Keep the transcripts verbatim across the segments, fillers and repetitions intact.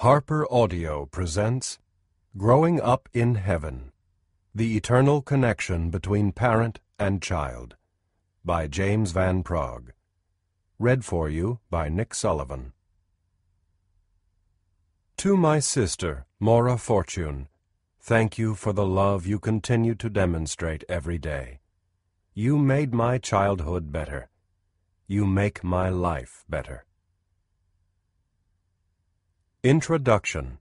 Harper Audio presents Growing Up in Heaven, The Eternal Connection Between Parent and Child by James Van Praagh. Read for you by Nick Sullivan. To my sister, Maura Fortune, thank you for the love you continue to demonstrate every day. You made my childhood better. You make my life better. Introduction.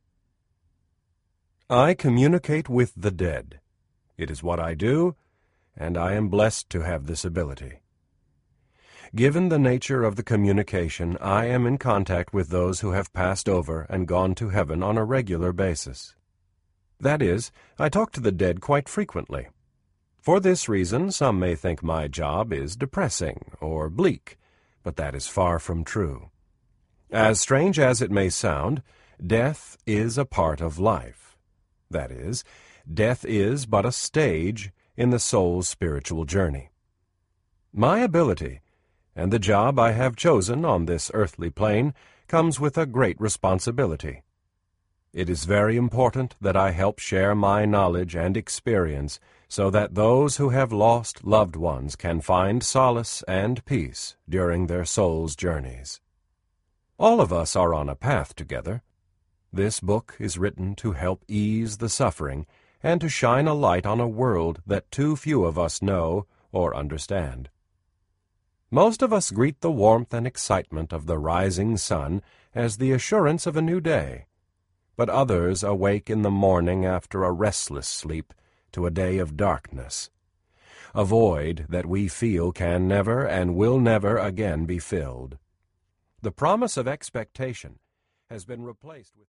I communicate with the dead. It is what I do, and I am blessed to have this ability. Given the nature of the communication, I am in contact with those who have passed over and gone to heaven on a regular basis. That is, I talk to the dead quite frequently. For this reason, some may think my job is depressing or bleak, but that is far from true. As strange as it may sound, death is a part of life. That is, death is but a stage in the soul's spiritual journey. My ability, and the job I have chosen on this earthly plane, comes with a great responsibility. It is very important that I help share my knowledge and experience so that those who have lost loved ones can find solace and peace during their soul's journeys. All of us are on a path together. This book is written to help ease the suffering and to shine a light on a world that too few of us know or understand. Most of us greet the warmth and excitement of the rising sun as the assurance of a new day, but others awake in the morning after a restless sleep to a day of darkness, a void that we feel can never and will never again be filled. The promise of expectation has been replaced with